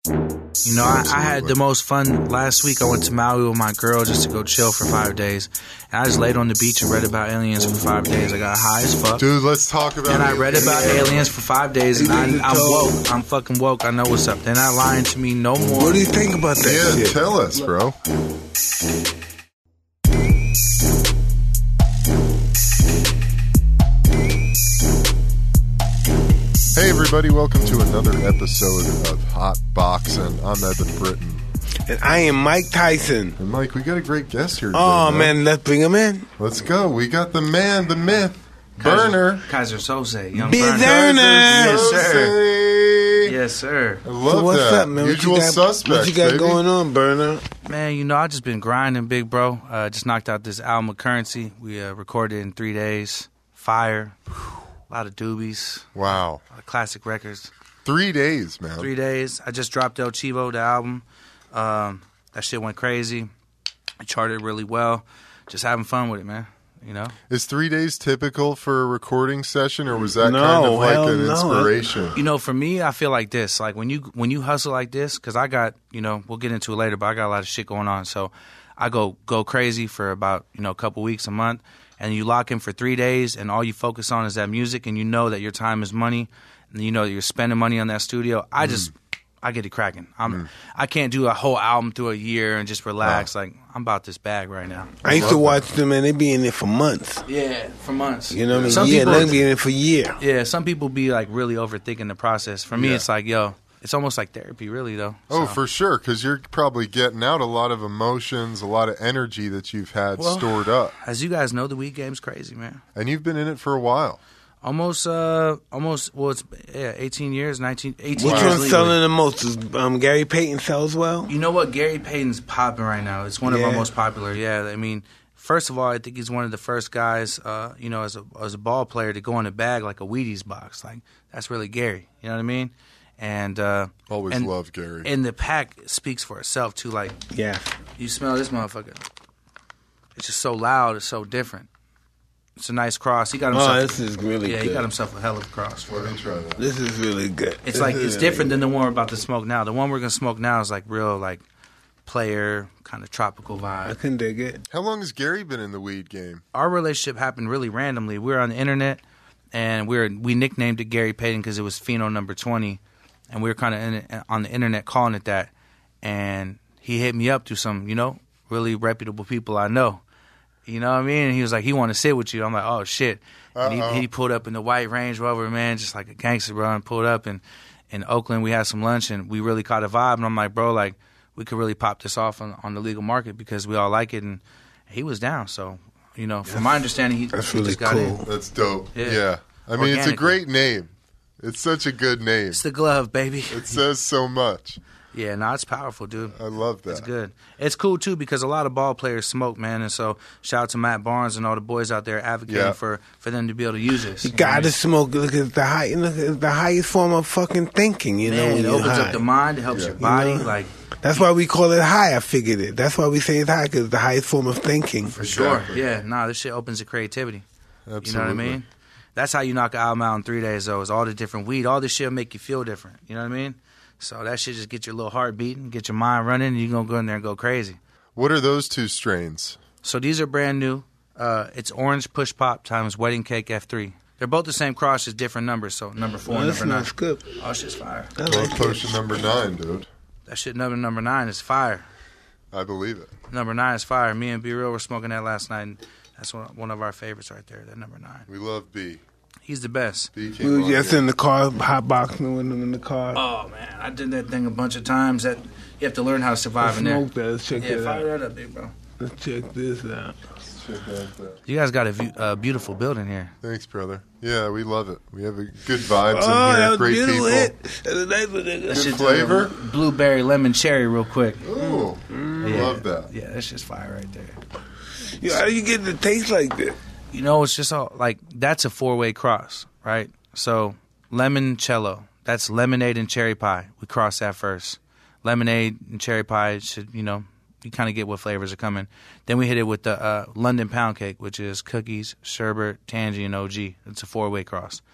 You know, I had the most fun last week. I went to Maui with my girl just to go chill for 5 days. And I just laid on the beach and read about aliens for 5 days. I got high as fuck. Dude, let's talk about it. And I read about aliens for 5 days, and I'm woke. I'm fucking woke. I know what's up. They're not lying to me no more. What do you think about that shit? Tell us, bro. Hey everybody, welcome to another episode of Hot Boxing. I'm Evan Britton. And I am Mike Tyson. And Mike, we got a great guest here today. Oh man, let's bring him in. Let's go. We got the man, the myth, Burner. Kaiser Sose. Young Burner. Yes, sir. Sose. Yes, sir. I love So what's that. up, man? Usual suspects, What you got baby. going on, Burner? Man, you know, I just been grinding, big bro. Just knocked out this album of Currency. We recorded it in 3 days. Fire. A lot of doobies. Wow. A lot of classic records. 3 days, man. 3 days. I just dropped El Chivo, the album. That shit went crazy. It charted really well. Just having fun with it, man. You know? Is 3 days typical for a recording session, or was that No, kind of like hell an no. inspiration? You know, for me, I feel like this. Like when you hustle like this, because I got, you know, we'll get into it later, but I got a lot of shit going on. So I go crazy for about, you know, a couple weeks, a month, and you lock in for 3 days, and all you focus on is that music, and you know that your time is money, and you know that you're spending money on that studio. I get it cracking. I can't do a whole album through a year and just relax. Like, I'm about this bag right now. I used to watch them, and they be in there for months. Yeah, for months. You know what I mean? Some Yeah, people- they be in there for a year. Yeah, some people be like really overthinking the process. For me, Yeah. it's like, yo, it's almost like therapy, really, though. Oh, So- for sure, because you're probably getting out a lot of emotions, a lot of energy that you've had Well, stored up. As you guys know, the weed game's crazy, man. And you've been in it for a while. Almost, well, it's 18 years, 18 Which years one's legally. selling the most? Does Gary Payton sell as well? You know what? Gary Payton's popping right now. It's one of our Yeah. most popular. Yeah, I mean, first of all, I think he's one of the first guys, you know, as a ball player to go in a bag like a Wheaties box. Like, that's really Gary. You know what I mean? And Always loved Gary. And the pack speaks for itself too. Like, Yeah. you smell this motherfucker. It's just so loud. It's so different. It's a nice cross. He got himself. Oh, this is really yeah, good. he got himself a hell of a cross for Let it. me try that. This is really good. It's like it's different than the one we're about to smoke now. The one we're gonna smoke now is like real, like player kind of tropical I vibe. can dig it. How long has Gary been in the weed game? Our relationship happened really randomly. We were on the internet, and we nicknamed it Gary Payton because it was Pheno number 20, and we were kind of on the internet calling it that. And he hit me up through some, you know, really reputable people I know. You know what I mean? And he was like, he want to sit with you. I'm like, oh, shit. And he pulled up in the white Range Rover, man, just like a gangster, bro, and pulled up. And in Oakland, we had some lunch, and we really caught a vibe. And I'm like, bro, like, we could really pop this off on the legal market because we all like it. And he was down. So, you know, from my understanding, he That's he really just got cool. in. That's dope. Yeah. I mean, it's a Organically. great name. It's such a good name. It's the glove, baby. It says so much. Yeah, no, it's powerful, dude. I love that. It's good. It's cool, too, because a lot of ball players smoke, man. And so shout out to Matt Barnes and all the boys out there advocating Yeah. for them to be able to use this. You gotta smoke. Look at the high. Look at the highest form of fucking thinking. You know, Man, when it you're opens high. up the mind. It helps your body. You know? Like, That's why we call it high. I figured it. That's why we say it's high, because it's the highest form of thinking. for sure. Exactly. Yeah, nah, this shit opens the creativity. Absolutely. You know what I mean? That's how you knock an album out in 3 days, though, is all the different weed. All this shit will make you feel different. You know what I mean? So that shit just get your little heart beating, get your mind running, and you're going to go in there and go crazy. What are those two strains? So these are brand new. It's Orange Push Pop times Wedding Cake F3. They're both the same cross, just different numbers. So number 4 Well, and this number 9. smells good. Oh, shit's fire. I Both like it. potion number 9, dude. That shit number 9 is fire. I believe it. Number 9 is fire. Me and B-Real were smoking that last night, and that's one of our favorites right there, that number 9. We love B. He's the best. B We came were on just here. in the car, hot boxing with him in the car. Oh, man. I did that thing a bunch of times. That you have to learn how to survive in there. Smoke that. Let's check Yeah, that fire out. that up, big bro. Let's check this out. Check out that. You guys got a beautiful building here. Thanks, brother. Yeah, we love it. We have a good vibes Oh, in that here. was Great beautiful. people. Hit. That's a nice one, nigga. That shit's flavor? Blueberry, lemon, cherry, real quick. Ooh, Yeah. love that. Yeah, that's just fire right there. Yo, how do you get the taste like this? You know, it's just all like that's a 4-way cross, right? So lemoncello, that's lemonade and cherry pie. We cross that first. Lemonade and cherry pie should, you know, you kind of get what flavors are coming. Then we hit it with the London pound cake, which is cookies, sherbet, tangy, and OG. It's a 4-way cross.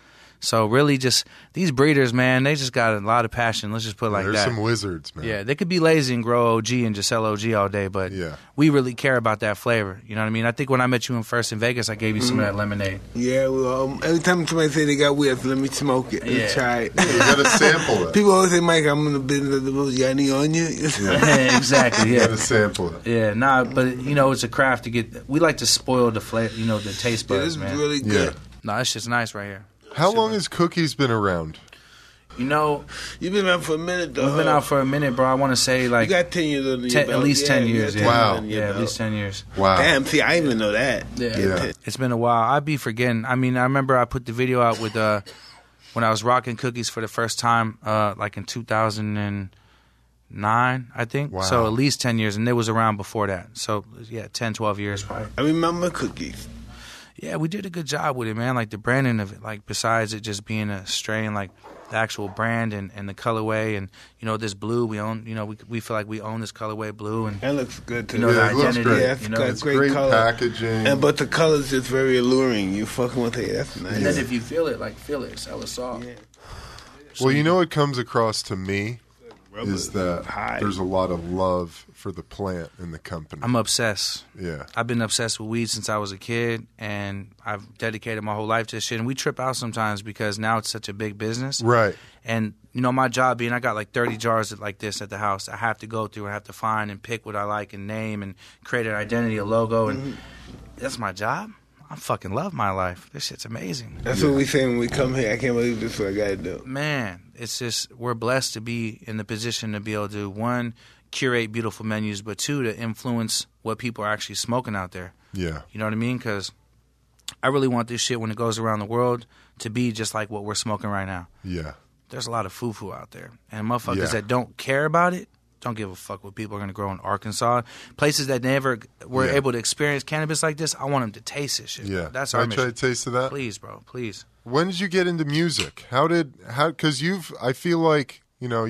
So really just these breeders, man, they just got a lot of passion. Let's just put it like There's that. some wizards, man. Yeah, they could be lazy and grow OG and just sell OG all day, but we really care about that flavor. You know what I mean? I think when I met you first in Vegas, I gave you some of that lemonade. Yeah, well, every time somebody say they got weed, let me smoke it. Yeah. Try it. You gotta sample it. People always say, Mike, I'm in the business of the most. You got any on you? Exactly, You yeah. gotta sample it. Yeah, nah, but you know, it's a craft to get. We like to spoil the flavor, you know, the taste Yeah, buds, this man. is really good. Nah, it's just nice right here. How long has Cookies been around? You know, You've been out for a minute, though. we've been out for a minute, bro. I want to say like You got 10 years under your at belt. least 10 years. Yeah. Wow. Yeah, at least 10 years. Wow. Damn, see, I didn't even know that. Yeah. It's been a while. I'd be forgetting. I mean, I remember I put the video out with when I was rocking Cookies for the first time, like in 2009, I think. Wow. So at least 10 years, and it was around before that. So yeah, 10, 12 years probably. I remember Cookies. Yeah, we did a good job with it, man. Like the branding of it, like besides it just being a strain, like the actual brand and the colorway, and you know this blue we own. You know we feel like we own this colorway blue, and That looks good, too. you know Yeah, the it looks identity. great. Yeah, it's You know, got It's great great color. packaging. But the color's just very alluring. You fucking with it. That's nice. and then if you feel it, like feel it, it's hella soft. Yeah. Well, you know what comes across to me Rubber is that high. there's a lot of love for the plant in the company. I'm obsessed. Yeah. I've been obsessed with weed since I was a kid, and I've dedicated my whole life to this shit. And we trip out sometimes because now it's such a big business. Right. And, you know, my job being I got like 30 jars like this at the house. I have to go through, I have to find and pick what I like and name and create an identity, a logo. And that's my job. I fucking love my life. This shit's amazing. That's what we say when we come here. I can't believe this is what I got to do. Man, it's just, we're blessed to be in the position to be able to, one, curate beautiful menus, but two, to influence what people are actually smoking out there. Yeah. You know what I mean? Because I really want this shit when it goes around the world to be just like what we're smoking right now. Yeah. There's a lot of foo-foo out there. And motherfuckers Yeah. that don't care about it, don't give a fuck what people are going to grow in Arkansas. Places that never were able to experience cannabis like this, I want them to taste this shit. Yeah. That's Can our I try a mission. taste of that? Please, bro. Please. When did you get into music? Because I feel like, you know,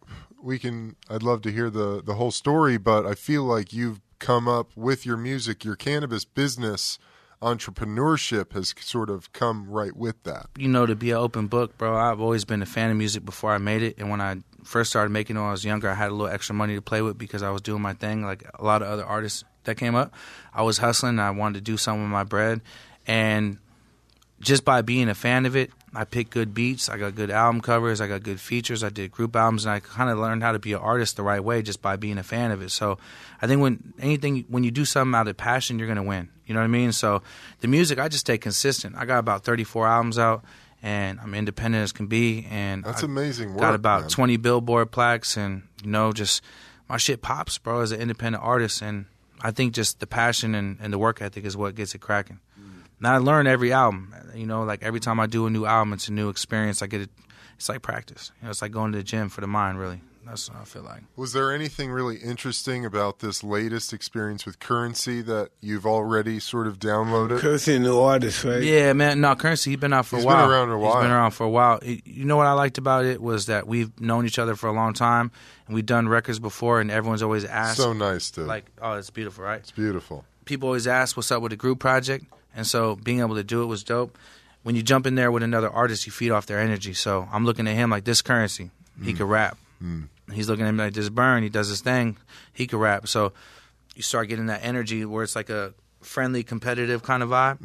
I'd love to hear the whole story, but I feel like you've come up with your music, your cannabis business entrepreneurship has sort of come right with that. You know, to be an open book, bro, I've always been a fan of music before I made it. And when I first started making it when I was younger, I had a little extra money to play with because I was doing my thing. Like a lot of other artists that came up, I was hustling and I wanted to do something with my bread. And just by being a fan of it, I picked good beats. I got good album covers. I got good features. I did group albums, and I kind of learned how to be an artist the right way just by being a fan of it. So I think when you do something out of passion, you're gonna win. You know what I mean? So the music, I just stay consistent. I got about 34 albums out, and I'm independent as can be. And That's I amazing work. got about man. 20 Billboard plaques, and you know, just my shit pops, bro, as an independent artist. And I think just the passion and the work ethic is what gets it cracking. And I learn every album. You know, like every time I do a new album, it's a new experience. I get it. It's like practice. You know, it's like going to the gym for the mind, really. That's what I feel like. Was there anything really interesting about this latest experience with Currency that you've already sort of downloaded? Currency, a new artist, right? Yeah, man. No, Currency, he's been out for He's a while. been around a while. He's been around for a while. You know what I liked about it was that we've known each other for a long time, and we've done records before, and everyone's always asked. So nice, dude. Like, oh, it's beautiful, right? It's beautiful. People always ask what's up with the group project, and so being able to do it was dope. When you jump in there with another artist, you feed off their energy. So I'm looking at him like this Currency. He could rap. He's looking at me like this Burn. He does his thing. He could rap. So you start getting that energy where it's like a friendly, competitive kind of vibe.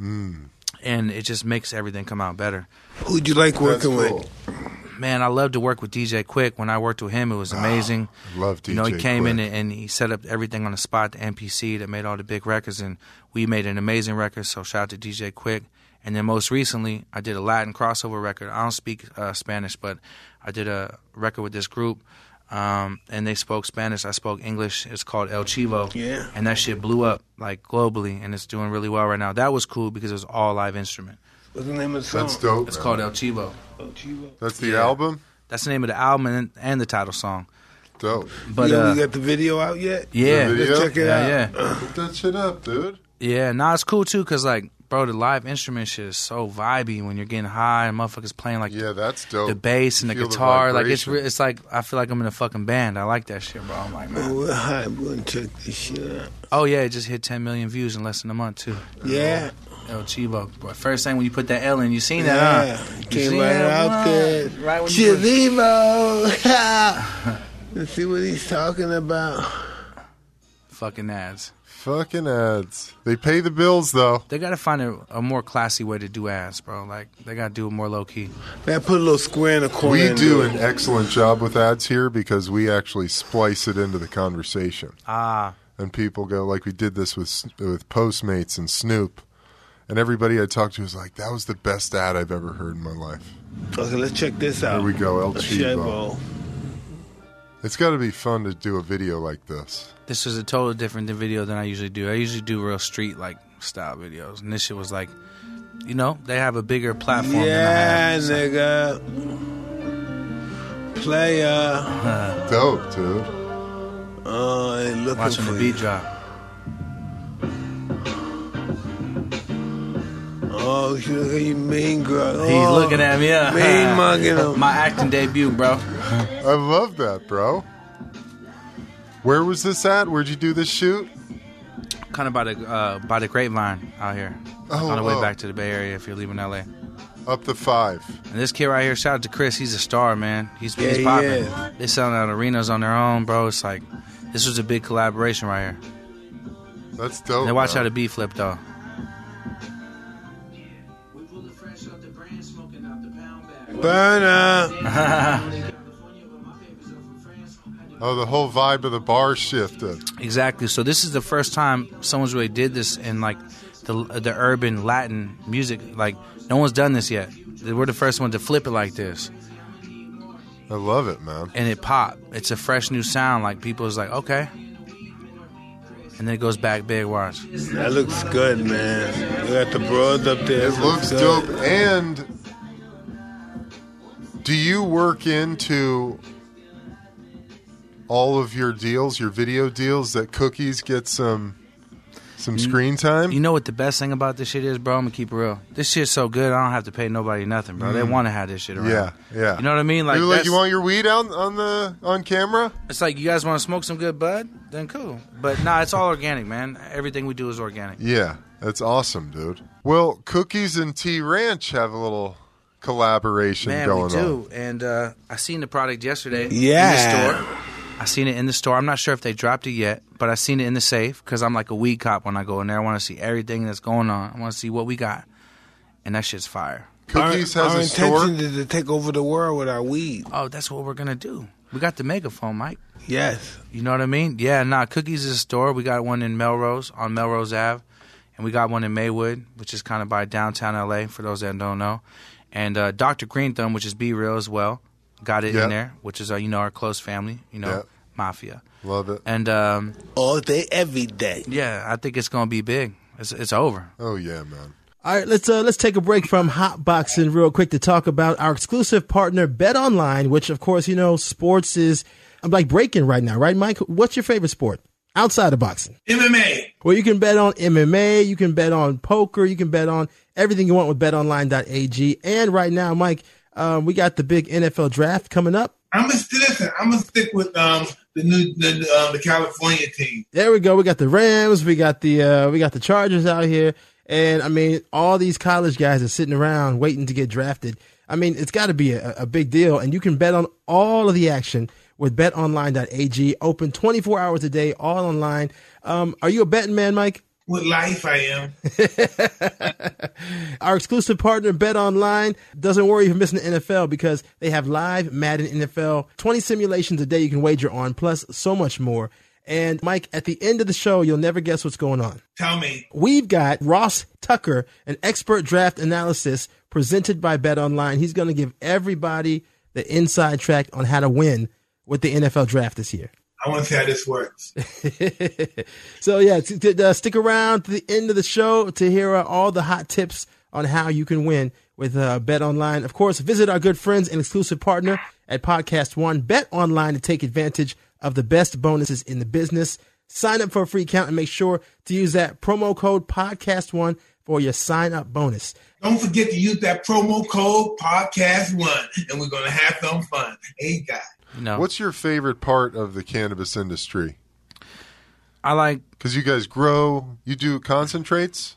And it just makes everything come out better. Who'd you like working That's cool. with? Man, I love to work with DJ Quick. When I worked with him, it was amazing. I love DJ You know, he came in Quick. and he set up everything on the spot, the MPC that made all the big records, and we made an amazing record, so shout out to DJ Quick. And then most recently, I did a Latin crossover record. I don't speak Spanish, but I did a record with this group, and they spoke Spanish. I spoke English. It's called El Chivo. Yeah. And that shit blew up, like, globally, and it's doing really well right now. That was cool because it was all live instrument. What's the name of the song? That's dope. It's man. called El Chivo. Oh, Chivo. That's the Yeah. album? That's the name of the album and the title song. Dope. But you got the video out yet? yeah, The video? Let's check it out. yeah. Put that shit up, dude. Yeah, nah, it's cool too, cause like, bro, the live instrument shit is so vibey when you're getting high and motherfuckers playing like Yeah, that's dope. the bass and the Feel the guitar. Like vibration. it's like I feel like I'm in a fucking band. I like that shit, bro. I'm like, Oh, man. we're high. We're going to check this shit out. Oh yeah, it just hit 10 million views in less than a month too. Yeah. El Chivo. But first thing when you put that L in, you seen that, huh? You Came seen right that? out there. Right when you put- Chivo. Let's see what he's talking about. Fucking ads. Fucking ads. They pay the bills, though. They got to find a more classy way to do ads, bro. Like, they got to do it more low-key. Man, put a little square in the corner. We and do it. an excellent job with ads here because we actually splice it into the conversation. Ah. And people go, like we did this with Postmates and Snoop. And everybody I talked to was like, that was the best ad I've ever heard in my life. Okay, let's check this out. There we go, El A Chivo. It's got to be fun to do a video like this. This was a totally different video than I usually do. I usually do real street-like style videos. And this shit was like, you know, they have a bigger platform than I Yeah, have. So- nigga. Player. Dope, dude. Oh, I ain't looking Watching for the you. beat drop. Oh, look at you, mean girl. He's Oh, looking at me. Yeah. mean mugging him. My acting debut, bro. I love that, bro. Where was this at? Where'd you do this shoot? Kind of by the Grapevine out here. Oh, on the way oh. back to the Bay Area if you're leaving LA. Up the 5. And this kid right here, shout out to Chris. He's a star, man. He's he popping. is. They selling out arenas on their own, bro. It's like, this was a big collaboration right here. That's dope. And watch man. how the beat flip, though. Burner. Oh, the whole vibe of the bar shifted. Exactly. So this is the first time someone's really did this in like the urban Latin music. Like no one's done this yet. We're the first one to flip it like this, I love it, man. and it popped. It's a fresh new sound. Like people's like, okay, and then it goes back big. Watch. That looks good, man. You got the broads up there. It looks good. dope. And do you work into all of your deals, your video deals, that Cookies get some screen time? You know what the best thing about this shit is, bro? I'm gonna keep it real. This shit's so good, I don't have to pay nobody nothing, bro. They want to have this shit around. Yeah. You know what I mean? Like, You're like, that's- you want your weed out on camera? it's like you guys want to smoke some good bud, then cool. But nah, it's all organic, man. Everything we do is organic. Yeah, that's awesome, dude. Well, Cookies and T Ranch have a little collaboration Man, going we do. on. And I seen the product yesterday Yeah. in the store. I seen it in the store. I'm not sure if they dropped it yet, but I seen it in the safe because I'm like a weed cop when I go in there. I want to see everything that's going on. I want to see what we got. And that shit's fire. Cookies our has a store. intention is to take over the world with our weed. Oh, that's what we're going to do. We got the megaphone, Mike. Yes. You know what I mean? Yeah, Cookies is a store. We got one in Melrose, on Melrose Ave. And we got one in Maywood, which is kind of by downtown L.A., for those that don't know. And Dr. Green Thumb, which is Be Real as well, got it Yep. in there, which is, our close family, Yep. Mafia. Love it. And, All day, every day. yeah, I think it's going to be big. It's over. Oh, yeah, man. All right, let's take a break from hot boxing real quick to talk about our exclusive partner, Bet Online, which of course sports is like breaking right now, right, Mike? What's your favorite sport outside of boxing? MMA. Well, you can bet on MMA, you can bet on poker, you can bet on everything you want with BetOnline.ag. And right now, Mike, we got the big NFL draft coming up. I'm gonna stick with the California team. There we go. We got the Rams, we got the Chargers out here. And I mean, all these college guys are sitting around waiting to get drafted. I mean, it's got to be a big deal. And you can bet on all of the action with betonline.ag. Open 24 hours a day, all online. Are you a betting man, Mike? With life, I am. Our exclusive partner, Bet Online, doesn't worry if you're missing the NFL because they have live Madden NFL, 20 simulations a day you can wager on, plus so much more. And Mike, at the end of the show, you'll never guess what's going on. Tell me. We've got Ross Tucker, an expert draft analysis presented by Bet Online. He's going to give everybody the inside track on how to win with the NFL draft this year. I want to see how this works. So yeah, stick around to the end of the show to hear all the hot tips on how you can win with Bet Online. Of course, visit our good friends and exclusive partner at Podcast One, Bet Online, to take advantage of the best bonuses in the business. Sign up for a free account and make sure to use that promo code Podcast One for your sign up bonus. Don't forget to use that promo code Podcast1, and we're gonna have some fun. Hey, guys. What's your favorite part of the cannabis industry? I like, Because you guys grow, you do concentrates?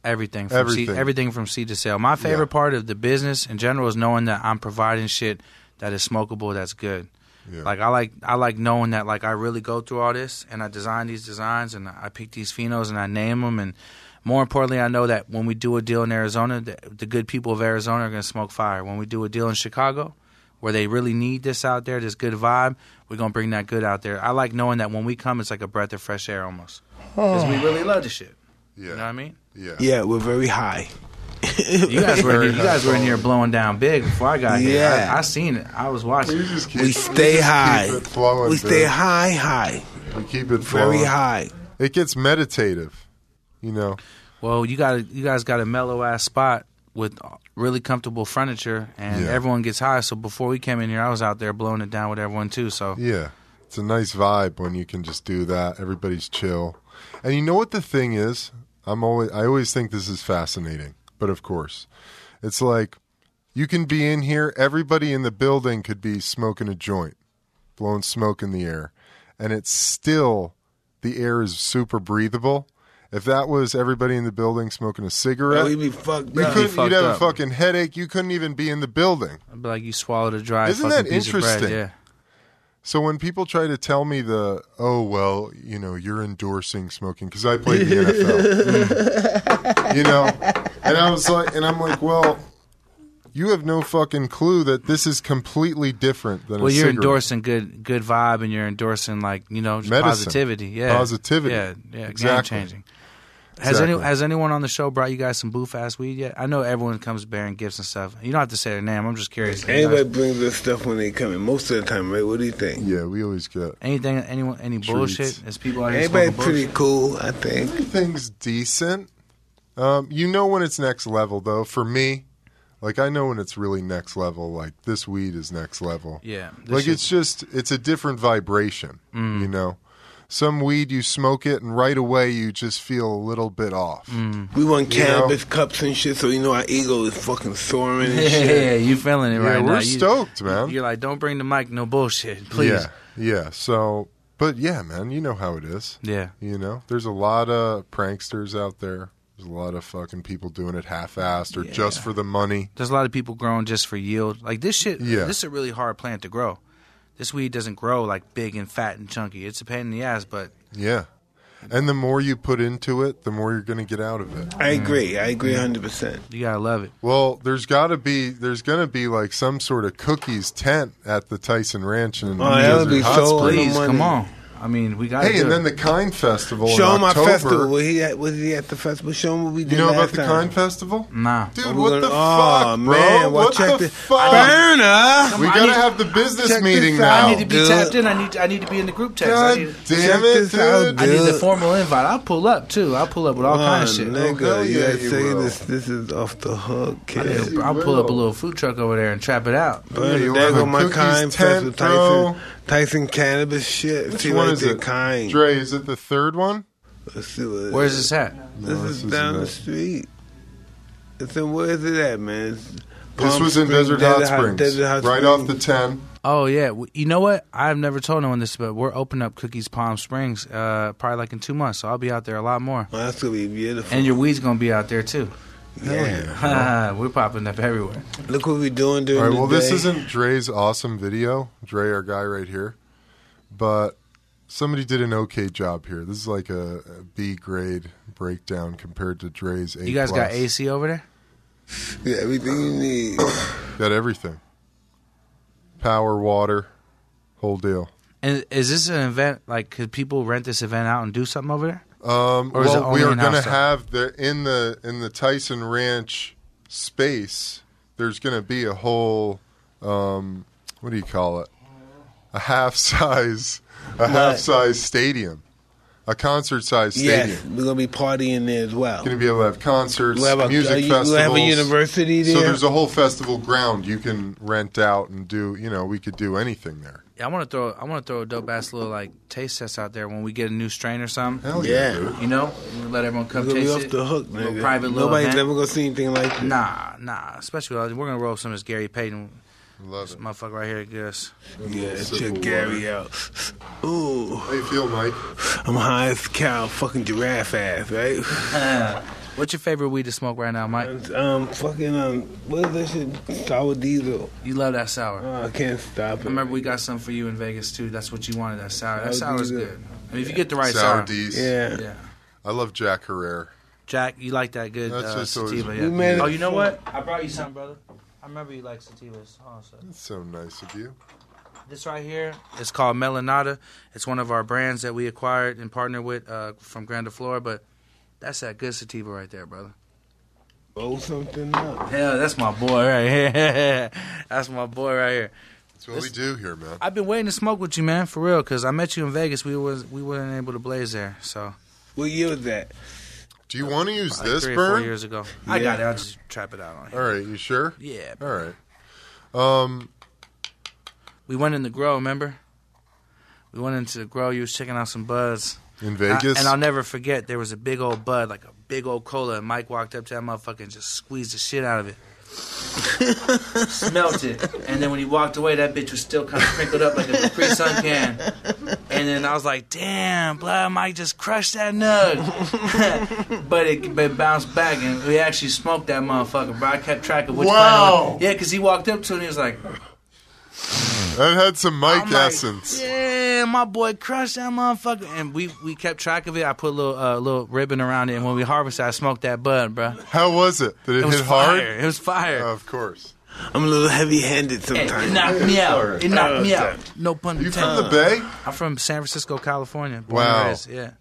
Everything from Everything. everything from seed to sale. My favorite part of the business in general is knowing that I'm providing shit that is smokable, that's good. Yeah. Like I like knowing that like I really go through all this and I design these designs and I pick these phenos and I name them, and more importantly, I know that when we do a deal in Arizona, the good people of Arizona are going to smoke fire. When we do a deal in Chicago, where they really need this out there, this good vibe, we're going to bring that good out there. I like knowing that when we come, it's like a breath of fresh air almost. Because we really love the shit. Yeah. You know what I mean? Yeah. Yeah, we're very high. You guys were in here blowing down big before I got here. Yeah. I seen it. I was watching. We just keep, We stay high. Keep it flowing, We stay dude. high. We keep it flowing. Very high. It gets meditative, you know. Well, you guys got a mellow ass spot with really comfortable furniture, and Yeah. everyone gets high. So before we came in here, I was out there blowing it down with everyone too. So Yeah. It's a nice vibe when you can just do that. Everybody's chill. And you know what the thing is? I always think this is fascinating. But of course, it's like you can be in here, everybody in the building could be smoking a joint, blowing smoke in the air, and it's still, the air is super breathable. If that was everybody in the building smoking a cigarette, Oh, we'd be fucked you up. couldn't, fucked you'd have a up. fucking headache. You couldn't even be in the building. I'd be like, you swallowed a dry Isn't fucking that piece of bread. interesting? Yeah. So when people try to tell me you're endorsing smoking because I played the NFL, and I'm like, well, you have no fucking clue that this is completely different than Well, a you're cigarette. endorsing good vibe, and you're endorsing just Medicine. positivity. Yeah, Positivity. Yeah, Exactly. game changing. Exactly. Has anyone on the show brought you guys some boof ass weed yet? I know everyone comes bearing gifts and stuff. You don't have to say their name. I'm just curious. Anybody brings us stuff when they come in. Most of the time, right? What do you think? Yeah, we always get Any bullshit? Treats. Is people out here Everybody's smoking pretty bullshit? cool, I think. everything's decent. You know when it's next level though. For me, like I know when it's really next level. Like this weed is next level. Yeah, this Like shit- it's a different vibration, you know. Some weed, you smoke it, and right away you just feel a little bit off. We want You know? cannabis cups and shit, so you know our ego is fucking soaring and Yeah, shit. you feeling it Yeah, right now. we're stoked, man. You're like, don't bring the mic, no bullshit, please. Yeah. So, but yeah, man, you know how it is. Yeah. You know, there's a lot of pranksters out there. There's a lot of fucking people doing it half-assed or just for the money. There's a lot of people growing just for yield. Like this shit, Yeah. this is a really hard plant to grow. This weed doesn't grow like big and fat and chunky. It's a pain in the ass, but Yeah. And the more you put into it, the more you're going to get out of it. I agree 100%. you gotta love it. Well, there's going to be like some sort of cookies tent at the Tyson Ranch in that would Desert be Hot so Springs. Please, money. come on. I mean, we got. Hey, and then the Kind Festival Show in him our October. festival. Was he at the festival? Show him what we did You know about last the time. Kind Festival? Nah. Dude, Oh, what the oh, fuck, bro? man, well, what check the the- fuck? Burner! We I gotta need- have the business check meeting this out. now. I need to be Dude. tapped in. I need to be in the group text. God I damn it, this out, dude. need the Dude. formal invite. I'll pull up too. I'll pull up with all kind of shit. Nigga, hell you yeah, gotta you say will. this is off the hook, kid. Yes, you I'll pull up a will. little food truck over there and trap it out. Burner, you'll there have go a my cookies Kind tent, festival. bro. Tyson cannabis shit. Which See one right is there, it? Kind. Dre, is it the third one? Let's see what it Where's is. this at? This No, is this down the isn't street. It's in, where is it at, man? It's This Palm was in Springs, Desert Hot Springs. Desert Hot Right Springs. off the 10. Oh yeah. You know what? I've never told no one this, but we're opening up Cookies Palm Springs probably like in 2 months. So I'll be out there a lot more. Oh, that's gonna be beautiful. And your weed's gonna be out there too. yeah. We're popping up everywhere. Look what we're doing during All right, the well, day. this isn't Dre's awesome video. Dre, our guy right here. But somebody did an okay job here. This is like a B grade breakdown compared to Dre's A+. You guys got AC over there? Yeah, everything you need. Got everything. Power, water, whole deal. And is this an event? Like, could people rent this event out and do something over there? Or is it well, only we are in-house going to stuff? have in the Tyson Ranch space. There's going to be a whole what do you call it? A half size stadium, a concert size stadium. Yes, we're gonna be partying there as well. Going to be able to have concerts, We'll have music festivals. We'll have a university there. So there's a whole festival ground you can rent out and do. You know, we could do anything there. Yeah, I want to throw a dope ass little like taste test out there when we get a new strain or something. Hell Yeah. yeah, dude. You know, we let everyone come We're gonna be taste off it. the hook, Little nigga. private little Nobody's event. never gonna see anything like this. Nah. Especially we're gonna roll some of this Gary Payton. Love This it. motherfucker right here, Gus. Yeah, Sip check of Gary water. out. Ooh, How you feel, Mike? I'm high as a cow, fucking giraffe ass, right? What's your favorite weed to smoke right now, Mike? What is that shit? Sour diesel. You love that sour. I can't stop it. I remember we got some for you in Vegas too. That's what you wanted. That sour. That Sour sour's diesel. good. I mean, if you get the right Sour sour. D's. Yeah. Yeah. I love Jack Herrera. Jack, you like that good That's just always- sativa? We Yeah. made it Oh, you know for- what? I brought you something, brother. I remember you like sativas. Hold on a second. That's so nice of you. This right here is called Melanata. It's one of our brands that we acquired and partnered with from Grande Flora, but that's that good sativa right there, brother. Blow something up. Hell, that's my boy right here. That's my boy right here. That's what we do here, man. I've been waiting to smoke with you, man, for real, because I met you in Vegas. We weren't able to blaze there, so. What year was that? Do you want to use Like this, 3 or 4 Burn? years ago. I got it. I'll just trap it out on here. All right, you sure? Yeah. All right. We went in the grow, remember? We went into the grow. You was checking out some buds. In Vegas? And I'll never forget, there was a big old bud, like a big old cola, and Mike walked up to that motherfucker and just squeezed the shit out of it. Smelt it. And then when he walked away, that bitch was still kind of crinkled up like a Capri Sun can. And then I was like, damn, blood, Mike just crushed that nug. but it bounced back, and we actually smoked that motherfucker, bro. I kept track of which Wow. Yeah, because he walked up to it and he was like, That had some Mike I'm like, essence. yeah, my boy crushed that motherfucker. And we kept track of it. I put a little ribbon around it, and when we harvested, I smoked that bud, bro. How was it? Did it, It was hit fire. hard? It was fire. Of course. I'm a little heavy-handed It sometimes. knocked me out. Sorry. It knocked me Oh, out. No pun You intended. from the Bay? I'm from San Francisco, California. Born and Wow. raised, yeah.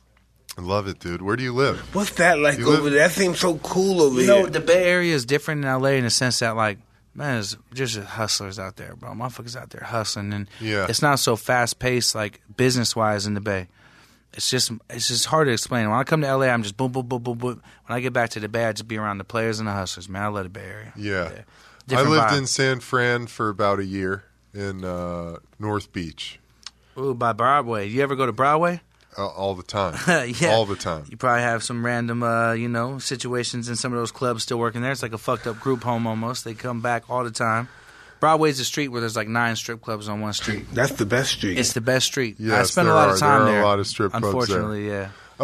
I love it, dude. Where do you live? What's that like You over live- there? That seems so cool over You know, here. the Bay Area is different in LA in the sense that, like, man, there's just hustlers out there, bro. Motherfuckers out there hustling, and Yeah. it's not so fast paced, like business wise in the Bay. It's just hard to explain. When I come to LA, I'm just boom, boom, boom, boom, boom. When I get back to the Bay, I just be around the players and the hustlers. Man, I love the Bay Area. Yeah. I Different lived vibe. in San Fran for about a year in North Beach. Ooh, by Broadway. You ever go to Broadway? All the time. Yeah. All the time. You probably have some random, situations in some of those clubs still working there. It's like a fucked up group home almost. They come back all the time. Broadway's a street where there's like 9 strip clubs on one street. That's the best street. It's the best street. I Yes, spent a there lot are. of time There are there. a lot of strip clubs there. Unfortunately, yeah.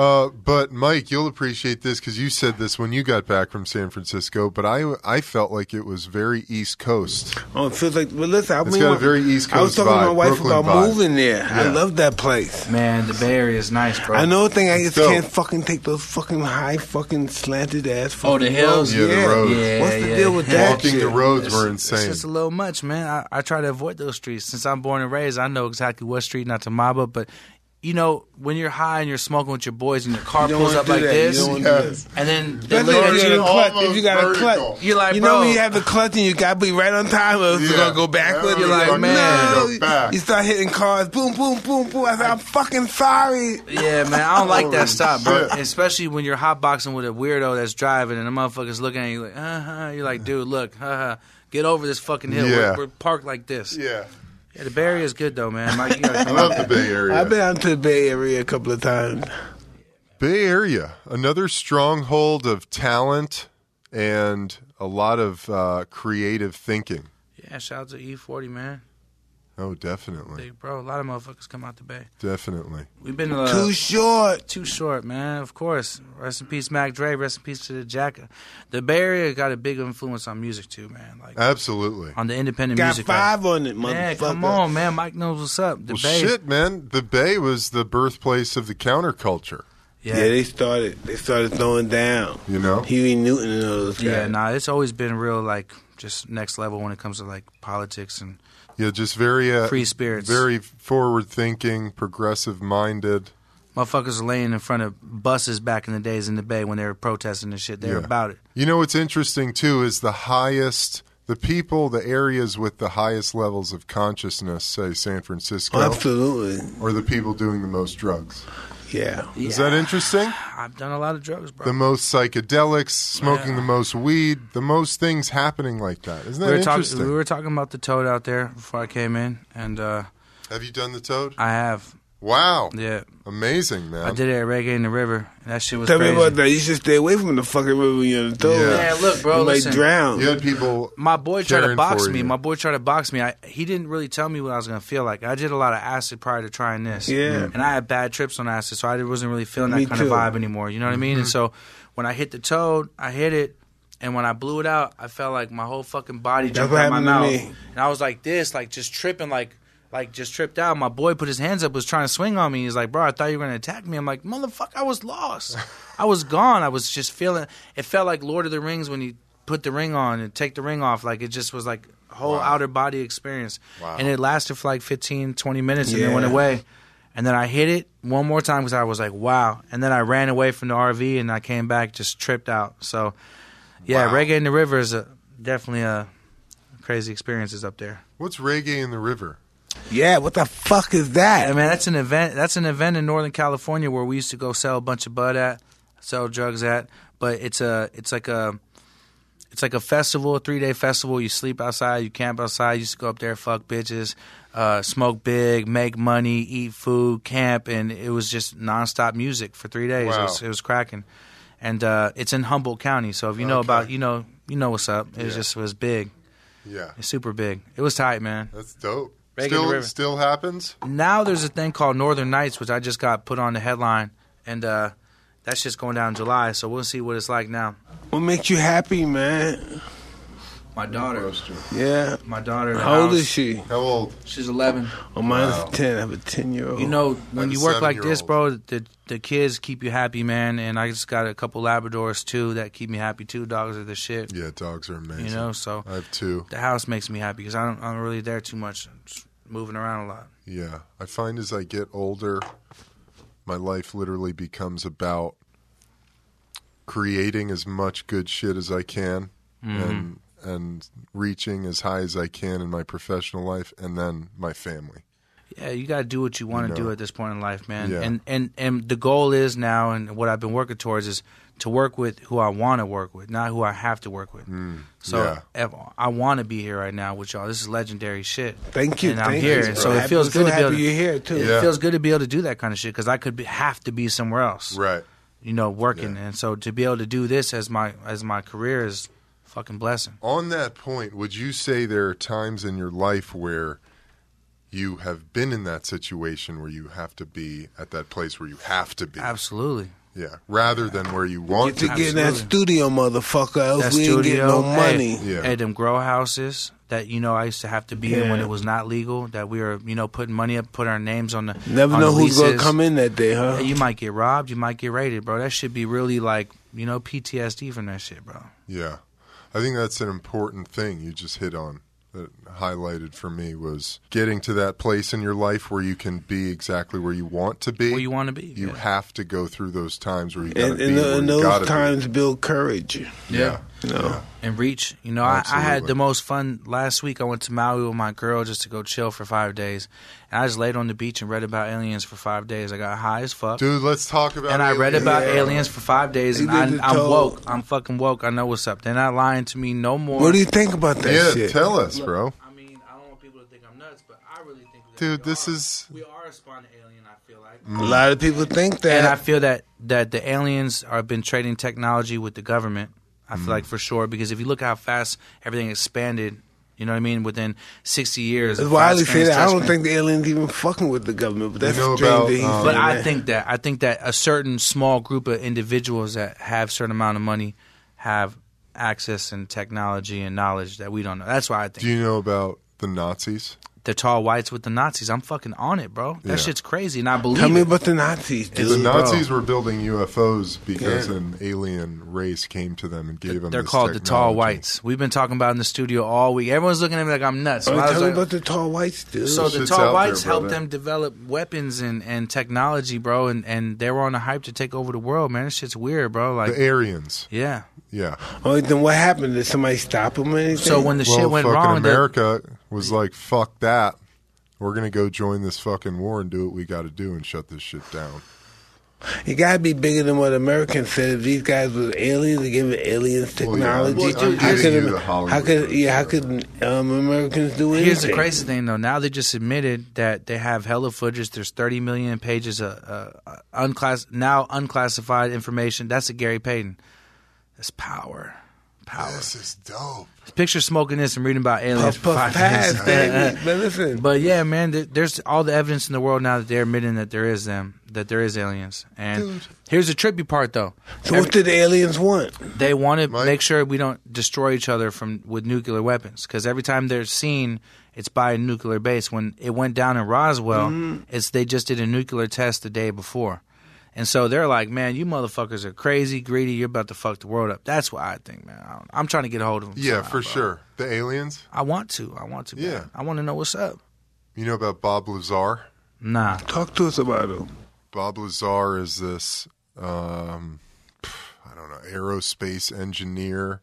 But Mike, you'll appreciate this because you said this when you got back from San Francisco. But I felt like it was very East Coast. Oh, it feels like. Well, listen, It's got a very East I was Coast talking to my vibe, wife Brooklyn about vibe. moving there. I Yeah. love that place. Man, the Bay Area is nice, bro. I know the thing. I just dope. can't fucking take those fucking high, fucking slanted ass. Oh, the fucking hills? roads. Yeah, the roads. Yeah, What's the yeah. deal with that? Walking shit? the roads were It's insane. just a little much, man. I try to avoid those streets. Since I'm born and raised, I know exactly what street not to mob up. But, you know, when you're high and you're smoking with your boys and your car You don't pulls wanna up do like that. You this, don't wanna do that. Yes. and then they Especially look if at you you, got a clutch. almost If you got a vertical. clutch, you're like, you bro. know when you have the clutch and you got to be right on time, or it's Yeah. gonna go backwards. You're like, man. Go back. You start hitting cars, boom, boom, boom, boom. I said, I'm fucking sorry. Yeah, man, I don't like that stop, bro. shit. Especially when you're hotboxing with a weirdo that's driving and the motherfucker's looking at you like, You're like, dude, look, get over this fucking hill. Yeah. We're parked like this. Yeah. Yeah, the Bay Area is good though, man. Like, you gotta I come love out the there. Bay Area. I've been out to the Bay Area a couple of times. Bay Area, another stronghold of talent and a lot of creative thinking. Yeah, shout out to E40, man. Oh, definitely. Big bro, a lot of motherfuckers come out the Bay. Definitely. We've been Too short. too short, man. Of course. Rest in peace, Mac Dre. Rest in peace to the Jacka. The Bay Area got a big influence on music too, man. Like Absolutely. on the independent Got music. 5 on it, Yeah, motherfucker. come on, man. Mike knows what's up. The Well, Bay. shit, man. The Bay was the birthplace of the counterculture. Yeah, they started throwing down. You know? Huey Newton and all those guys. Yeah, nah, it's always been real, like, just next level when it comes to, like, politics and Yeah, just very free spirits. very forward thinking, progressive minded. Motherfuckers were laying in front of buses back in the days in the Bay when they were protesting and shit. They were Yeah. about it. You know what's interesting too is the people, the areas with the highest levels of consciousness, say San Francisco, Absolutely. or the people doing the most drugs. Yeah. Is that interesting? I've done a lot of drugs, bro. The most psychedelics, smoking the most weed, the most things happening like that. Isn't that interesting? We were talking about the toad out there before I came in, and Have you done the toad? I have. Wow. Yeah. Amazing, man. I did it at Reggae in the River. That shit was Tell crazy. me about that. You should stay away from the fucking river when you're on the tour. Yeah. Man, look, bro, You might listen. drown. You had people. My boy tried to caring box for me. you. My boy tried to box me. He didn't really tell me what I was going to feel like. I did a lot of acid prior to trying this. Yeah. And I had bad trips on acid, so I wasn't really feeling that Me kind too. of vibe anymore. You know what I mean? And so when I hit the toad, I hit it. And when I blew it out, I felt like my whole fucking body That's jumped what out my happened to mouth. me. And I was like this, like just tripping, like just tripped out. My boy put his hands up, was trying to swing on me. He's like, bro, I thought you were going to attack me. I'm like, motherfucker, I was lost. I was gone. I was just feeling, it felt like Lord of the Rings when you put the ring on and take the ring off. Like it just was like a whole outer body experience. Wow. And it lasted for like 15, 20 minutes and then Yeah. went away. And then I hit it one more time because I was like, wow. And then I ran away from the RV and I came back just tripped out. So, yeah, Wow. Reggae in the River is definitely a crazy experiences up there. What's Reggae in the River? Yeah, what the fuck is that? Yeah, man, that's an event. That's an event in Northern California where we used to go sell a bunch of bud at, sell drugs at. But it's like a festival, a 3-day festival. You sleep outside, you camp outside. You used to go up there, fuck bitches, smoke big, make money, eat food, camp, and it was just nonstop music for 3 days. Wow. It was cracking, and it's in Humboldt County. So if you know Okay. about, you know what's up. It was big. Yeah, It's super big. It was tight, man. that's dope. Reggae in the River. Still happens. Now there's a thing called Northern Nights, which I just got put on the headline, and that's just going down in July. So we'll see what it's like now. What makes you happy, man? My daughter, Yeah. my daughter. How old is she? How old? She's 11. Oh, mine's Wow. 10. I have a 10-year-old. You know, I when have you a work like this, 7-year-old. bro, the kids keep you happy, man. And I just got a couple Labradors too that keep me happy too. Dogs are the shit, Yeah, dogs are amazing. you know. So I have 2. the house makes me happy because I'm really there too much, I'm just moving around a lot. Yeah, I find as I get older, my life literally becomes about creating as much good shit as I can, and reaching as high as I can in my professional life, and then my family. Yeah, you got to do what you want to know. do at this point in life, man. Yeah. And the goal is now, and what I've been working towards is to work with who I want to work with, not who I have to work with. So yeah. if I want to be here right now with y'all. This is legendary shit. Thank you. And I'm thank here, you, and bro. so it Happy- feels I'm good so to be able happy to- you're here, too. Yeah. It feels good to be able to do that kind of shit because I could have to be somewhere else, Right. you know, working. And so to be able to do this as my career is a fucking blessing. On that point, would you say there are times in your life where you have been in that situation where you have to be at that place where you have to be? Absolutely. Yeah, rather than where you want Get to to get in that studio, motherfucker, else That we ain't getting studio, no money. Yeah. Hey, them grow houses that I used to have to be in when Yeah. it was not legal. That we were putting money up, put our names on the Never on know the who's going to leases. come in that day, huh? Yeah, you might get robbed, you might get raided, bro. That should be really like PTSD from that shit, bro. Yeah. I think that's an important thing you just hit on that highlighted for me was getting to that place in your life where you can be exactly where you want to be. Where you want to be. You yeah. have to go through those times where you got to And, be and, where and you those gotta times build courage. be. Yeah. You know? And reach. I had Absolutely. the most fun last week. I went to Maui with my girl just to go chill for 5 days. And I just laid on the beach and read about aliens for 5 days. I got high as fuck. Dude, let's talk about And I read aliens. about Yeah. aliens for 5 days, You and did the I'm toe. woke. I'm fucking woke. I know what's up. They're not lying to me no more. What do you think about that Yeah, shit? tell us, bro. I mean, I don't want people to think I'm nuts, but I really think that Dude, we this are. is- we are a spawned alien. I feel like, A lot of people think that. and I feel that the aliens have been trading technology with the government. I feel like for sure because if you look how fast everything expanded, you know what I mean, within 60 years. That's why I fast say that. I don't transmission. think the aliens even fucking with the government, but that's You know strange about, that he's um, But saying I that. think that a certain small group of individuals that have a certain amount of money have access and technology and knowledge that we don't know. That's why I think Do you know about the Nazis? the tall whites with the Nazis. I'm fucking on it, bro. That Yeah. shit's crazy, and I believe Tell me it. about the Nazis, dude. The bro. Nazis were building UFOs because Yeah. an alien race came to them and gave them They're this called the tall technology. whites. We've been talking about it in the studio all week. Everyone's looking at me like I'm nuts. Oh, So I was tell me like- about the tall whites, dude. So the Shit's tall out whites there, helped brother. them develop weapons and technology, bro, and they were on the hype to take over the world, man. This shit's weird, bro. Like, The Aryans. yeah. Yeah. Oh, then what happened? Did somebody stop them or anything? So when the Well, shit went fucking wrong, America was like, fuck that. We're going to go join this fucking war and do what we got to do and shut this shit down. It gotta be bigger than what Americans said. If these guys were aliens, they give aliens technology. Well, I'm giving you the Hollywood how could Americans do anything? Here's the crazy thing, though. Now they just admitted that they have hella footage. There's 30 million pages of unclassified information. That's a Gary Payton. That's power. This is dope. Picture smoking this and reading about aliens for 5 Pass, minutes. baby. But listen, But yeah, man, there's all the evidence in the world now that they're admitting that there is aliens. And here's the trippy part, though. so what did the aliens want? They want to Mike? make sure we don't destroy each other with nuclear weapons, because every time they're seen, it's by a nuclear base. When it went down in Roswell, they just did a nuclear test the day before. And so they're like, man, you motherfuckers are crazy, greedy. You're about to fuck the world up. That's what I think, man. I'm trying to get a hold of them. Yeah, somehow, for bro. sure. The aliens. I want to. Yeah. Man. I want to know what's up. You know about Bob Lazar? Nah. Talk to us about it. Bob Lazar is this, I don't know, aerospace engineer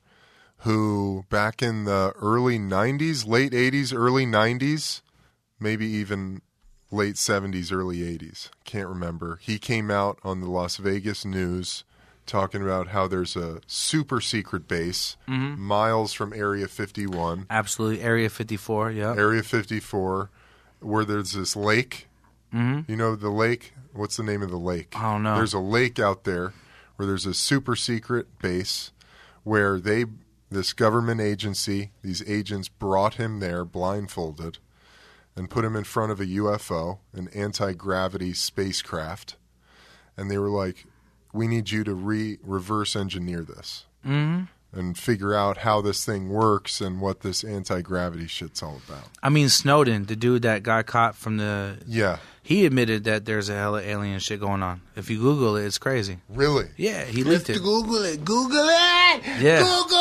who back in the early 90s, late 80s, early 90s, maybe even late 70s, early 80s, can't remember. He came out on the Las Vegas news talking about how there's a super secret base miles from Area 51. Absolutely. Area 54, yeah. Area 54, where there's this lake. You know the lake? What's the name of the lake? I don't know. There's a lake out there where there's a super secret base where this government agency, these agents brought him there blindfolded and put him in front of a UFO, an anti-gravity spacecraft. And they were like, we need you to reverse engineer this and figure out how this thing works and what this anti-gravity shit's all about. I mean, Snowden, the dude that got caught from Yeah. he admitted that there's a hella alien shit going on. If you Google it, it's crazy. Really? Yeah, he leaked it. Google it. Google it. Yeah.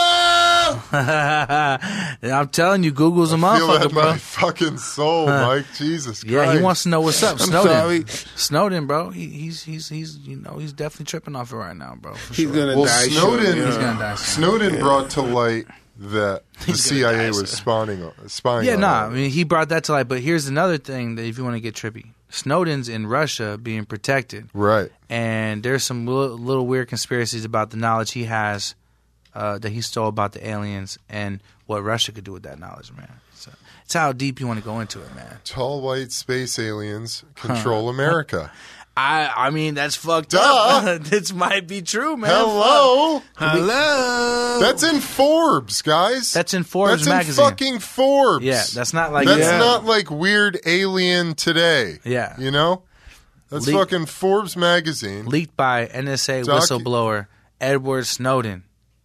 Google. I'm telling you, Google's a Feel that motherfucker, in bro. my fucking soul, Mike. Jesus Christ. Yeah, he wants to know what's up. I'm Snowden. sorry. Snowden, bro. He's he's definitely tripping off it right now, bro. For He's sure. gonna Well, die. Snowden, shortly. He's gonna die soon. Snowden brought to light that the He's gonna CIA die was soon. spying Yeah, on nah. I him. mean, he brought that to light. But here's another thing that if you want to get trippy, Snowden's in Russia being protected, Right. and there's some little weird conspiracies about the knowledge he has that he stole about the aliens and what Russia could do with that knowledge, man. So it's how deep you want to go into it, man. Tall white space aliens control America. I mean, that's fucked Duh. up. This might be true, man. Hello. Hello. That's in Forbes, guys. That's in Forbes That's magazine. in fucking Forbes. Yeah, that's not like That's not like Weird Alien Today. Yeah. You know? That's Le- fucking Forbes magazine. leaked by NSA whistleblower Edward Snowden.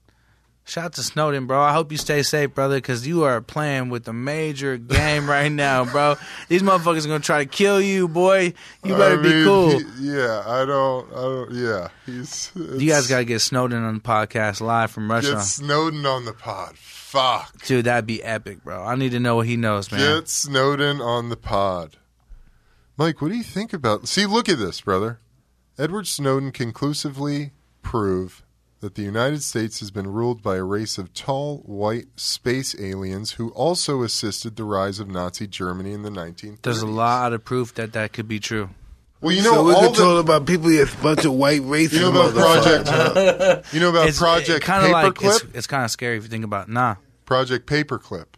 Shout out to Snowden, bro. I hope you stay safe, brother, because you are playing with a major game right now, bro. These motherfuckers are going to try to kill you, boy. You better be cool. I don't, yeah. You guys got to get Snowden on the podcast live from Russia. Get Snowden on the pod. Fuck. Dude, that'd be epic, bro. I need to know what he knows, man. Get Snowden on the pod. Mike, what do you think about... See, look at this, brother. Edward Snowden conclusively proved that the United States has been ruled by a race of tall, white space aliens who also assisted the rise of Nazi Germany in the 1930s. There's a lot of proof that could be true. Well, you So know, we're all controlled the... about people. It's a bunch of white racist You know about motherfuckers. You know about Project kind of like Paperclip? it's kind of scary if you think about it. Nah. Project Paperclip.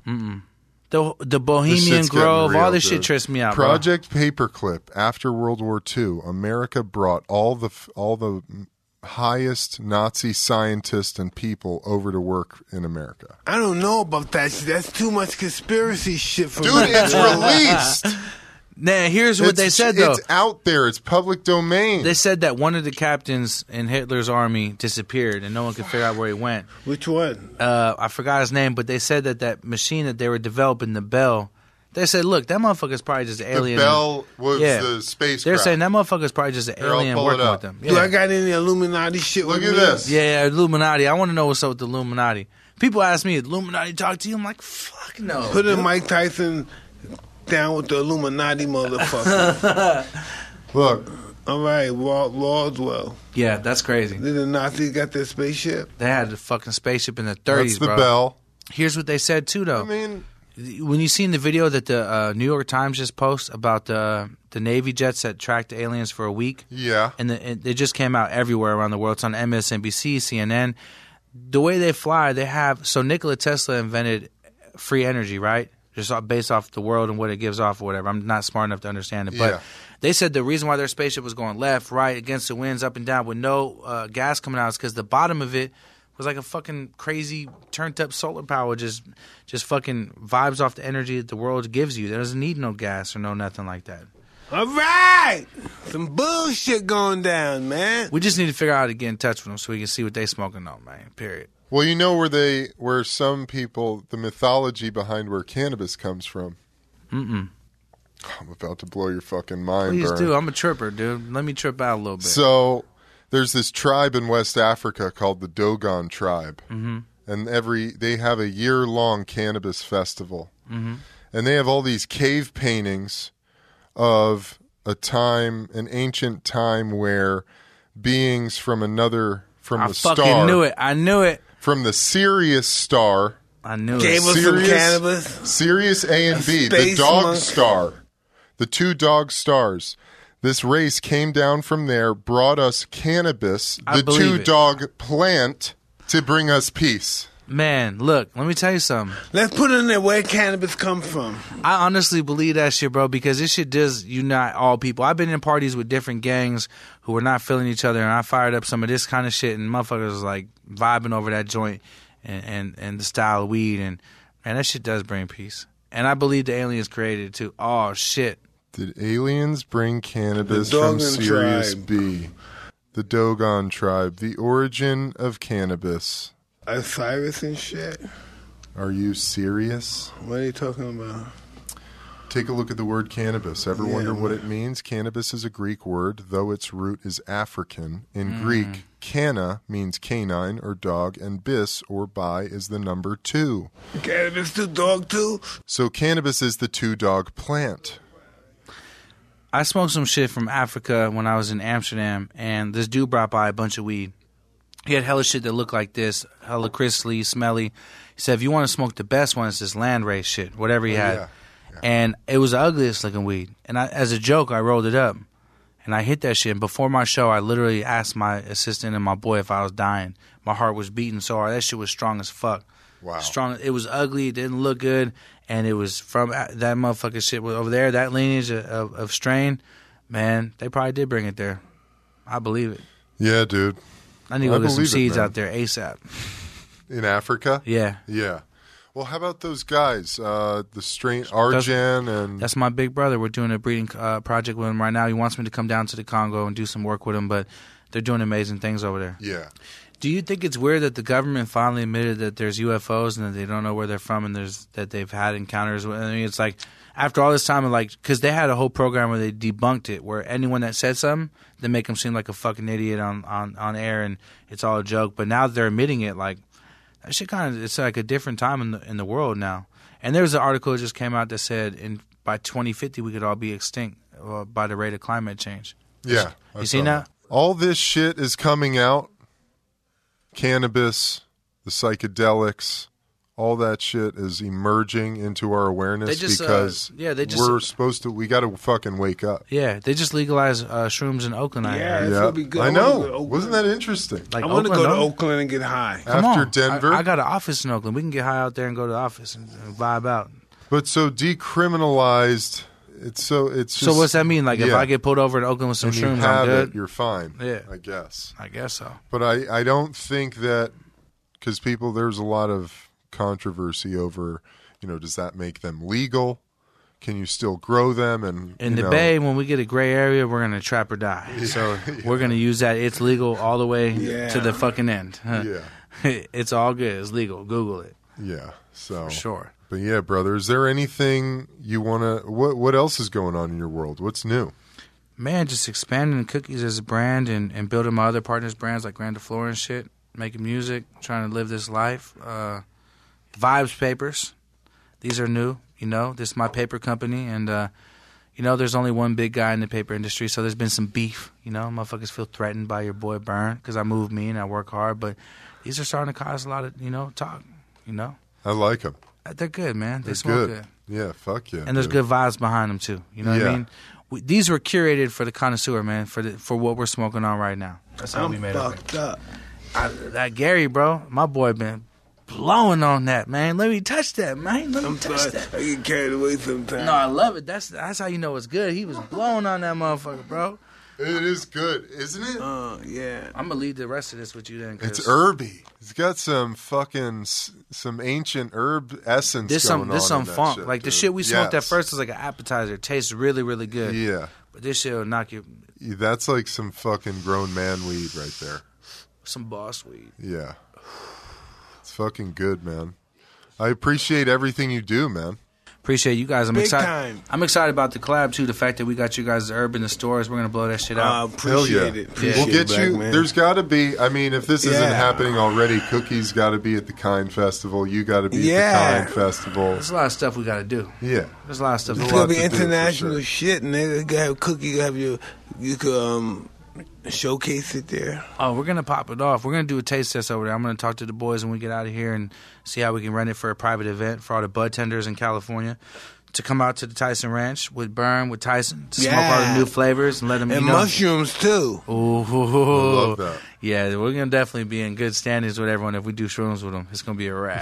The This Bohemian shit's getting Grove, all real, this shit dude. trips me out, bro. Project Paperclip. After World War II, America brought all the highest Nazi scientists and people over to work in America. I don't know about that shit. That's too much conspiracy shit for Dude, me. it's released. Nah, here's what they said, though. It's out there. It's public domain. They said that one of the captains in Hitler's army disappeared, and no one could figure out where he went. Which one? I forgot his name, but they said that machine that they were developing, the Bell, they said, look, that motherfucker's probably just an the alien. Bell was Yeah. the spacecraft. They're saying that motherfucker's probably just an Here, I'll alien pull it working up. with them. Do Yeah. I got any Illuminati shit Look with at me? this. Yeah, Illuminati. I want to know what's up with the Illuminati. People ask me, Illuminati talk to you? I'm like, fuck no. Put in Mike Tyson down with the Illuminati motherfucker. Look, All right, Roswell. Yeah, that's crazy. Did the Nazis got their spaceship? They had a fucking spaceship in the 30s, that's the bro. Bell. Here's what they said, too, though. I mean, when you seen the video that the New York Times just posted about the Navy jets that tracked the aliens for a week, Yeah. and it just came out everywhere around the world. It's on MSNBC, CNN. The way they fly, they have so Nikola Tesla invented free energy, right? Just based off the world and what it gives off or whatever. I'm not smart enough to understand it, but Yeah. they said the reason why their spaceship was going left, right, against the winds, up and down with no gas coming out is because the bottom of it was like a fucking crazy turned up solar power, just fucking vibes off the energy that the world gives you. It doesn't need no gas or no nothing like that. All right. Some bullshit going down, man. We just need to figure out how to get in touch with them so we can see what they smoking on, man. Period. Well, you know where some people, the mythology behind where cannabis comes from. I'm about to blow your fucking mind, Please Bern. do. I'm a tripper, dude. Let me trip out a little bit. So there's this tribe in West Africa called the Dogon tribe, and they have a year-long cannabis festival, and they have all these cave paintings of an ancient time where beings from a I star, fucking knew it. I knew it. from the Sirius star. I knew Gave it. us some cannabis. Sirius A and B, the space dog monk. star, the two dog stars. This race came down from there, brought us cannabis, I the believe two it. dog plant, to bring us peace. Man, look, let me tell you something. Let's put in there where cannabis come from. I honestly believe that shit, bro, because this shit does unite all people. I've been in parties with different gangs who were not feeling each other, and I fired up some of this kind of shit, and motherfuckers was like vibing over that joint and the style of weed, and man, that shit does bring peace. And I believe the aliens created it too. Oh shit. Did aliens bring cannabis The from Dogon Sirius tribe. B? The Dogon tribe. The origin of cannabis. Osiris and shit. Are you serious? What are you talking about? Take a look at the word cannabis. Ever Yeah, wonder what man. it means? Cannabis is a Greek word, though its root is African. In Greek, canna means canine or dog, and bis or bi is the number 2. Cannabis to dog too? So cannabis is the two dog plant. I smoked some shit from Africa when I was in Amsterdam, and this dude brought by a bunch of weed. He had hella shit that looked like this, hella crystally, smelly. He said, if you want to smoke the best one, it's this landrace shit, whatever he had. Yeah. And it was the ugliest looking weed. And as a joke, I rolled it up. And I hit that shit. And before my show, I literally asked my assistant and my boy if I was dying. My heart was beating so hard. That shit was strong as fuck. Wow. Strong. It was ugly. It didn't look good. And it was from that motherfucking shit was over there, that lineage of strain. Man, they probably did bring it there. I believe it. Yeah, dude. I need to go get some believe it, seeds man. out there ASAP. In Africa? Yeah. Yeah. Well, how about those guys? The strain Arjan and... That's my big brother. We're doing a breeding project with him right now. He wants me to come down to the Congo and do some work with him, but they're doing amazing things over there. Yeah. Do you think it's weird that the government finally admitted that there's UFOs and that they don't know where they're from and that they've had encounters with? I mean, it's like after all this time, because they had a whole program where they debunked it, where anyone that said something, they make them seem like a fucking idiot on air and it's all a joke. But now that they're admitting it, like that shit it's like a different time in the world now. And there's an article that just came out that said by 2050 we could all be extinct by the rate of climate change. Yeah. You seen that? All this shit is coming out. Cannabis, the psychedelics, all that shit is emerging into our awareness because we got to fucking wake up. Yeah, they just legalized shrooms in Oakland. I Yeah, heard. it's gonna be good. I I wanna go to know. Oakland. Wasn't that interesting? Like I want to go Oakland, to no? Oakland and get high. Come After on. Denver? I got an office in Oakland. We can get high out there and go to the office and vibe out. But so decriminalized, it's just... So what's that mean? Like if yeah. I get pulled over in Oakland with some and you shrooms, I'm have good? it, you're fine. Yeah. I guess. I guess so. But I don't think that, because there's a lot of controversy over, does that make them legal? Can you still grow them? And In the Bay, when we get a gray area, we're going to trap or die. So we're going to use that. It's legal all the way to the fucking end. Yeah. It's all good. It's legal. Google it. Yeah. So For sure. But yeah, brother, is there anything you want to... What else is going on in your world? What's new? Man, just expanding Cookies as a brand and building my other partners' brands like Grand Flora and shit. Making music, trying to live this life. Vibes Papers. These are new, This is my paper company. And, there's only one big guy in the paper industry, so there's been some beef. Motherfuckers feel threatened by your boy Bern because I move mean, I work hard. But these are starting to cause a lot of, talk, I like them. They're good, man. They They're smoke good. Yeah, fuck yeah. And there's dude. good vibes behind them too. You know what I mean? These were curated for the connoisseur, man. For what we're smoking on right now. That's how we made it. Fucked up. That Gary, bro, my boy been blowing on that, man. Let me touch that, man. Let me touch Sorry, that. I get carried away sometimes. No, I love it. That's how you know it's good. He was blowing on that motherfucker, bro. It is good, isn't it? Yeah. I'm gonna leave the rest of this with you then. 'Cause It's herby. It's got some fucking some ancient herb essence. This going some on in that funk. shit, Like the dude. shit we smoked at Yes. first was like an appetizer. It tastes really, really good. Yeah, But this shit will knock you that's like some fucking grown man weed right there. some boss weed. Yeah, it's fucking good, man. I appreciate everything you do, man. Appreciate you guys. I'm Big excited. time. I'm excited about the collab too. The fact that we got you guys herb in the stores. We're gonna blow that shit out. Appreciate Hell yeah. it. Appreciate We'll get it, you. Black man. There's got to be. I mean, if this isn't Yeah. happening already, Cookie's got to be at the Kind Festival. You got to be Yeah. at the Kind Festival. There's a lot of stuff we gotta do. Yeah. There's a lot of stuff. There's It's a lot gonna be to do, for international sure. shit, nigga. You gotta have Cookie. You have you could showcase it there. Oh, we're gonna pop it off. We're gonna do a taste test over there. I'm gonna talk to the boys when we get out of here and see how we can run it for a private event for all the bud tenders in California to come out to the Tyson Ranch with Burn with Tyson to smoke all the new flavors and let them And mushrooms too. Ooh, love that. Yeah, we're gonna definitely be in good standings with everyone if we do shrooms with them. It's gonna be a wrap.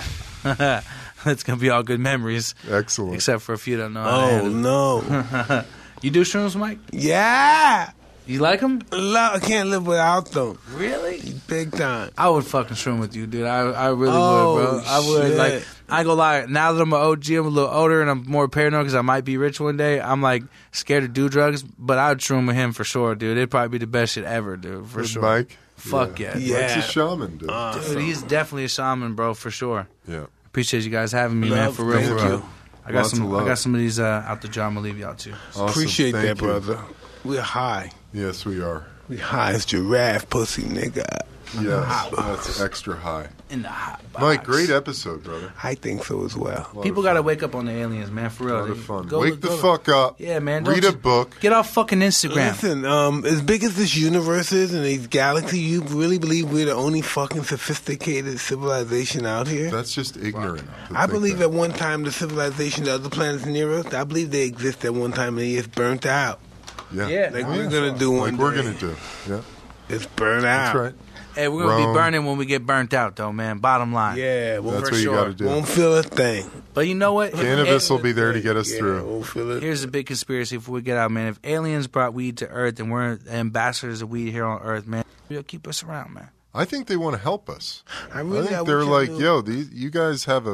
It's gonna be all good memories, Excellent. except for a few that know how to Oh handle it. no. You do shrooms, Mike? Yeah. You like them? I can't live without them. Really? Big time. I would fucking shroom with you, dude. I really Oh, would, bro. I would. shit. Like, I ain't gonna lie. Now that I'm an OG, I'm a little older and I'm more paranoid because I might be rich one day. I'm like scared to do drugs, but I'd shroom with him for sure, dude. It'd probably be the best shit ever, dude. For With sure. Fuck Fuck yeah. Yeah. Mike's a shaman, dude. Dude, he's definitely a shaman, bro, for sure. Yeah. Appreciate you guys having me, man. Love, For real, thank for real. you. I got Lots of some. love. I got some of these out the jar. I'm gonna leave y'all too. Awesome. Appreciate Thank that, you. brother. We're high. Yes, we are. We high as giraffe pussy, nigga. Yes, that's extra high. In the hot box. Mike, great episode, brother. I think so as well. A lot People of gotta fun. wake up on the aliens, man. For real. A lot of fun. Go- Wake the go- fuck up. Yeah, man. Read Don't a book. Get off fucking Instagram. Listen, as big as this universe is and these galaxies, you really believe we're the only fucking sophisticated civilization out here? That's just ignorant. to I think believe that. at one time the civilization, the other planets near us, I believe they exist at one time and they just burnt out. Yeah. Yeah. Like Oh, we're yeah. gonna do one Like we're day. gonna do. Yeah. It's burn That's out. right. Hey, we're gonna Rome. be burning when we get burnt out, though, man. Bottom line. Yeah, That's for what you sure. got to do. won't feel a thing. But you know what? Cannabis Eh, will be there to get us Yeah, through. won't feel it. Here's a big conspiracy before we get out, man. If aliens brought weed to Earth and we're ambassadors of weed here on Earth, man, they'll keep us around, man. I think they want to help us. I I really think I they're wish I like, knew- yo, you guys have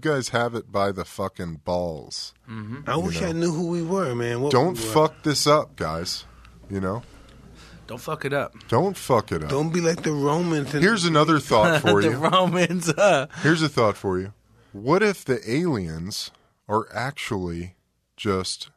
it by the fucking balls. I wish know. I knew who we were, man. What Don't we were. fuck this up, guys. You know, Don't fuck it up. don't fuck it up. Don't be like the Romans. And Here's another thought for the you. Romans. Here's a thought for you. What if the aliens are actually just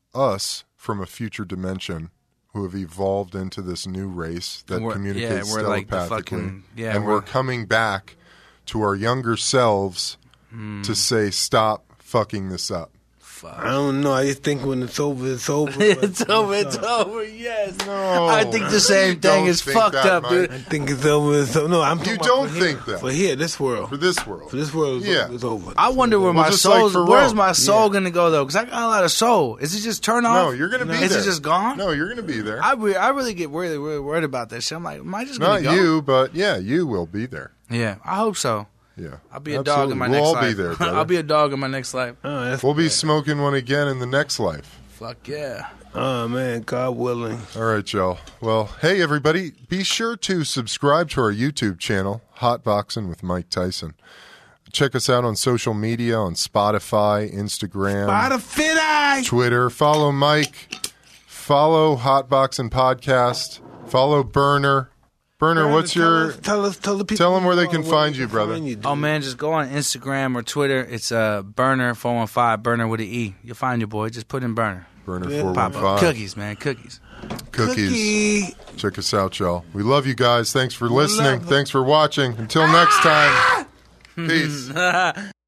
us from a future dimension who have evolved into this new race that And we're- communicates yeah, we're like the telepathically, fucking- yeah, and we're- we're coming back to our younger selves to say, stop fucking this up. I don't know. I just think when it's over, it's over. It's over. It's over. Yes. No, I think the same you thing don't is think fucked that, up, Mike. dude. I think it's over. It's over. No, I'm talking You about don't for here. think that. For here, this world. For this world. For this world, it's, Yeah. over. It's over. I wonder where Well, my just like soul. for Where's Rome. my soul Yeah. gonna go though? Because I got a lot of soul. Is it just turn off? No, you're going to be Is there. it just gone? No, you're going to be there. I really get really worried about that shit. I'm like, am I just Not gonna go? you, but yeah, you will be there. Yeah, I hope so. Yeah. I'll be a dog in my Absolutely. next We'll life. all be there, brother. I'll be a dog in my next life. Oh, that's We'll be bad. smoking one again in the next life. Fuck yeah. Oh man, God willing. All right, y'all. Well, hey, everybody. Be sure to subscribe to our YouTube channel, Hotboxing with Mike Tyson. Check us out on social media, on Spotify, Instagram, By the fit eye. Twitter. Follow Mike. Follow Hotboxing Podcast. Follow Burner. Burner, what's your... Tell the people. Tell them where they can find you, brother. dude. Oh man, just go on Instagram or Twitter. It's Burner 415, Burner with an E. You'll find your boy. Just put in Burner. Burner Yeah. Pop up 415. cookies, man, cookies. Cookies. Cookie. Check us out, y'all. We love you guys. Thanks for listening. love- Thanks for watching. Until next time. Peace.